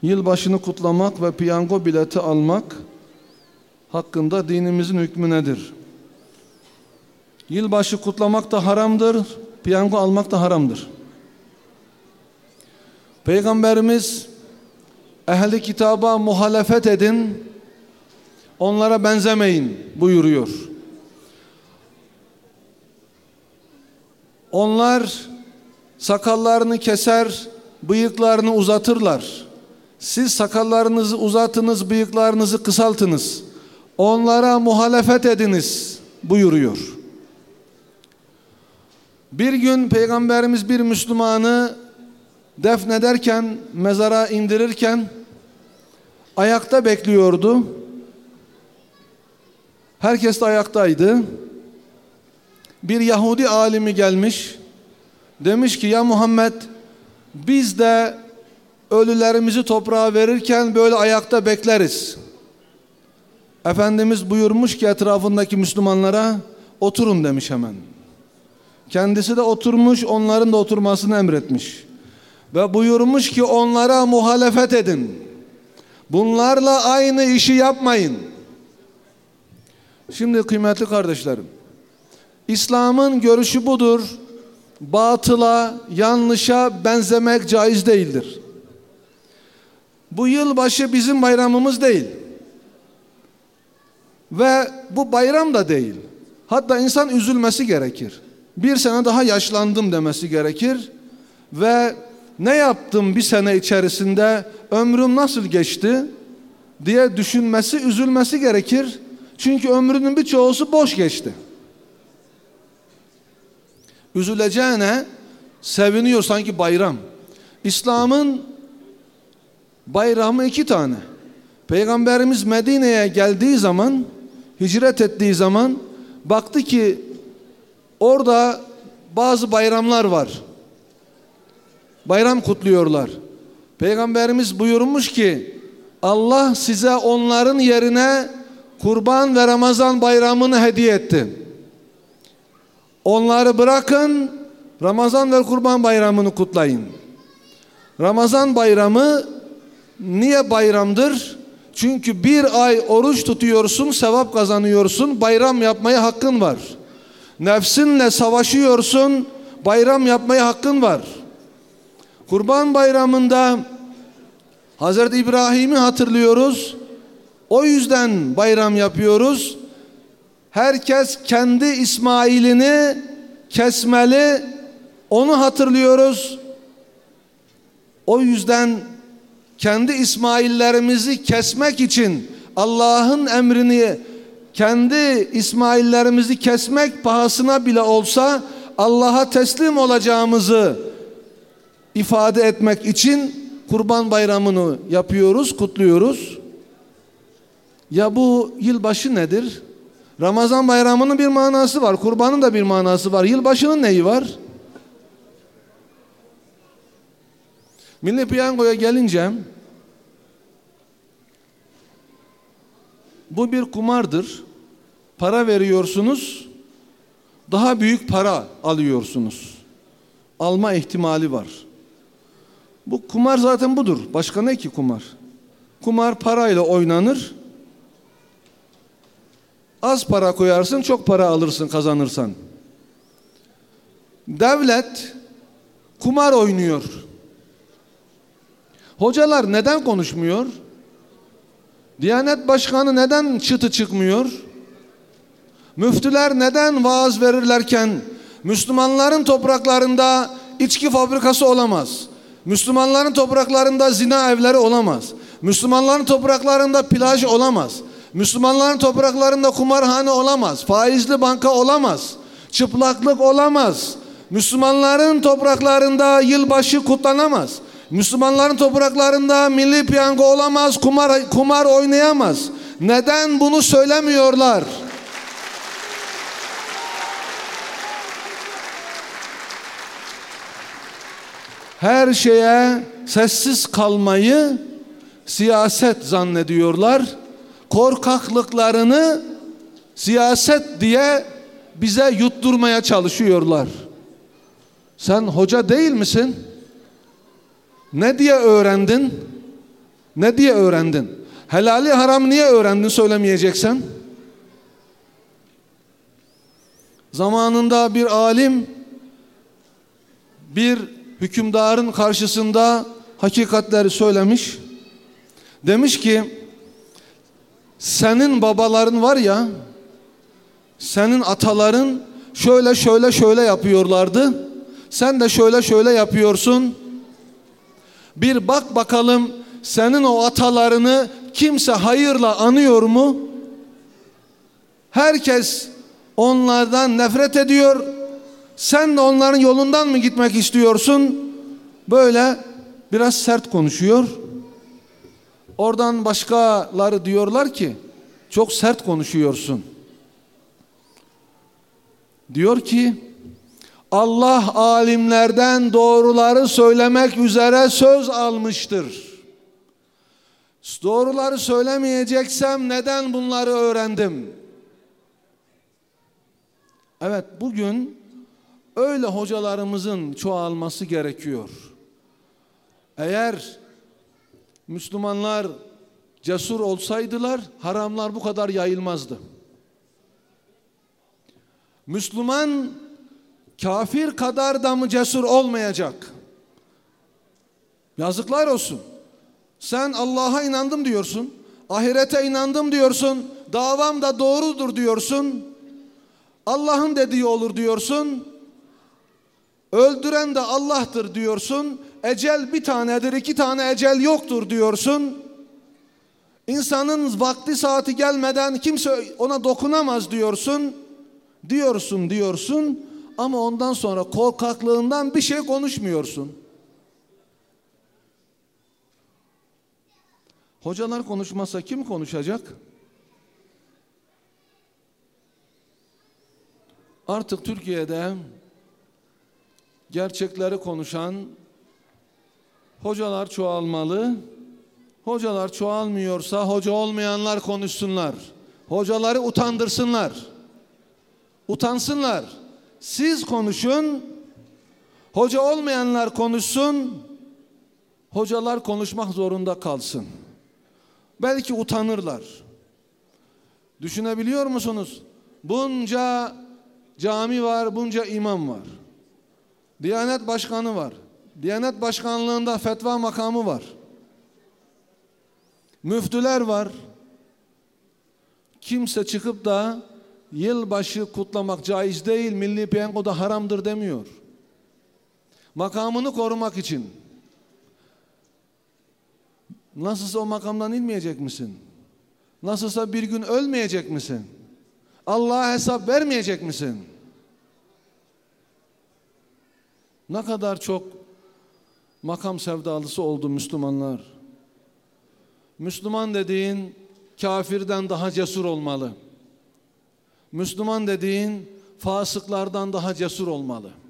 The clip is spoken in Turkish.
Yılbaşını kutlamak ve piyango bileti almak hakkında dinimizin hükmü nedir? Yılbaşı kutlamak da haramdır, piyango almak da haramdır. Peygamberimiz ehli kitaba muhalefet edin, onlara benzemeyin buyuruyor. Onlar sakallarını keser, bıyıklarını uzatırlar. Siz sakallarınızı uzatınız, bıyıklarınızı kısaltınız. Onlara muhalefet ediniz buyuruyor. Bir gün Peygamberimiz bir Müslümanı defnederken, mezara indirirken ayakta bekliyordu. Herkes de ayaktaydı. Bir Yahudi alimi gelmiş. Demiş ki ya Muhammed, biz de ölülerimizi toprağa verirken böyle ayakta bekleriz. Efendimiz buyurmuş ki etrafındaki Müslümanlara oturun demiş hemen. Kendisi de oturmuş, onların da oturmasını emretmiş. Ve buyurmuş ki onlara muhalefet edin. Bunlarla aynı işi yapmayın. Şimdi kıymetli kardeşlerim, İslam'ın görüşü budur. Batıla, yanlışa benzemek caiz değildir. Bu yılbaşı bizim bayramımız değil. Ve bu bayram da değil. Hatta insan üzülmesi gerekir. Bir sene daha yaşlandım demesi gerekir. Ve ne yaptım bir sene içerisinde, ömrüm nasıl geçti diye düşünmesi, üzülmesi gerekir. Çünkü ömrünün birçoğusu boş geçti. Üzüleceğine seviniyor sanki bayram. İslam'ın bayramı 2 tane. Peygamberimiz Medine'ye geldiği zaman, hicret ettiği zaman baktı ki orada bazı bayramlar var. Bayram kutluyorlar. Peygamberimiz buyurmuş ki Allah size onların yerine Kurban ve Ramazan bayramını hediye etti. Onları bırakın, Ramazan ve Kurban bayramını kutlayın. Ramazan bayramı niye bayramdır? Çünkü bir ay oruç tutuyorsun, sevap kazanıyorsun, bayram yapmaya hakkın var. Nefsinle savaşıyorsun, bayram yapmaya hakkın var. Kurban bayramında Hazreti İbrahim'i hatırlıyoruz. O yüzden bayram yapıyoruz. Herkes kendi İsmail'ini kesmeli, onu hatırlıyoruz. O yüzden kendi İsmail'lerimizi kesmek için Allah'ın emrini, kendi İsmail'lerimizi kesmek pahasına bile olsa Allah'a teslim olacağımızı ifade etmek için Kurban Bayramı'nı yapıyoruz, kutluyoruz. Ya bu yılbaşı nedir? Ramazan bayramının bir manası var, kurbanın da bir manası var. Yılbaşının neyi var? Milli Piyango'ya gelince bu bir kumardır. Para veriyorsunuz, daha büyük para alıyorsunuz. Alma ihtimali var. Bu kumar zaten budur. Başka ne ki kumar? Kumar parayla oynanır. Az para koyarsın, çok para alırsın, kazanırsan. Devlet kumar oynuyor. Hocalar neden konuşmuyor? Diyanet Başkanı neden çıtı çıkmıyor? Müftüler neden vaaz verirlerken Müslümanların topraklarında içki fabrikası olamaz? Müslümanların topraklarında zina evleri olamaz. Müslümanların topraklarında plaj olamaz. Müslümanların topraklarında kumarhane olamaz. Faizli banka olamaz. Çıplaklık olamaz. Müslümanların topraklarında yılbaşı kutlanamaz. Müslümanların topraklarında milli piyango olamaz. Kumar oynayamaz. Neden bunu söylemiyorlar? Her şeye sessiz kalmayı siyaset zannediyorlar. Korkaklıklarını siyaset diye bize yutturmaya çalışıyorlar. Sen hoca değil misin? Ne diye öğrendin? Ne diye öğrendin? Helali haram niye öğrendin söylemeyeceksen? Zamanında bir alim bir hükümdarın karşısında hakikatleri söylemiş. Demiş ki senin babaların var ya, senin ataların şöyle şöyle şöyle yapıyorlardı. Sen de şöyle şöyle yapıyorsun. Bir bak bakalım senin o atalarını kimse hayırla anıyor mu? Herkes onlardan nefret ediyor. Sen de onların yolundan mı gitmek istiyorsun? Böyle biraz sert konuşuyor. Oradan başkaları diyorlar ki çok sert konuşuyorsun. Diyor ki Allah alimlerden doğruları söylemek üzere söz almıştır. Doğruları söylemeyeceksem neden bunları öğrendim? Evet, bugün öyle hocalarımızın çoğalması gerekiyor. Eğer Müslümanlar cesur olsaydılar haramlar bu kadar yayılmazdı. Müslüman kafir kadar da mı cesur olmayacak? Yazıklar olsun. Sen Allah'a inandım diyorsun, ahirete inandım diyorsun, davam da doğrudur diyorsun, Allah'ın dediği olur diyorsun, öldüren de Allah'tır diyorsun, ecel bir tanedir, 2 tane ecel yoktur diyorsun, insanın vakti saati gelmeden kimse ona dokunamaz diyorsun ama ondan sonra korkaklığından bir şey konuşmuyorsun. Hocalar konuşmazsa kim konuşacak? Artık Türkiye'de gerçekleri konuşan hocalar çoğalmalı. Hocalar çoğalmıyorsa hoca olmayanlar konuşsunlar. Hocaları utandırsınlar. Utansınlar. Siz konuşun. Hoca olmayanlar konuşsun. Hocalar konuşmak zorunda kalsın. Belki utanırlar. Düşünebiliyor musunuz? Bunca cami var, bunca imam var. Diyanet Başkanı var. Diyanet Başkanlığında fetva makamı var. Müftüler var. Kimse çıkıp da yılbaşı kutlamak caiz değil, milli piyango da haramdır demiyor. Makamını korumak için. Nasılsa o makamdan inmeyecek misin? Nasılsa bir gün ölmeyecek misin? Allah'a hesap vermeyecek misin? Ne kadar çok makam sevdalısı oldu Müslümanlar. Müslüman dediğin kafirden daha cesur olmalı. Müslüman dediğin fasıklardan daha cesur olmalı.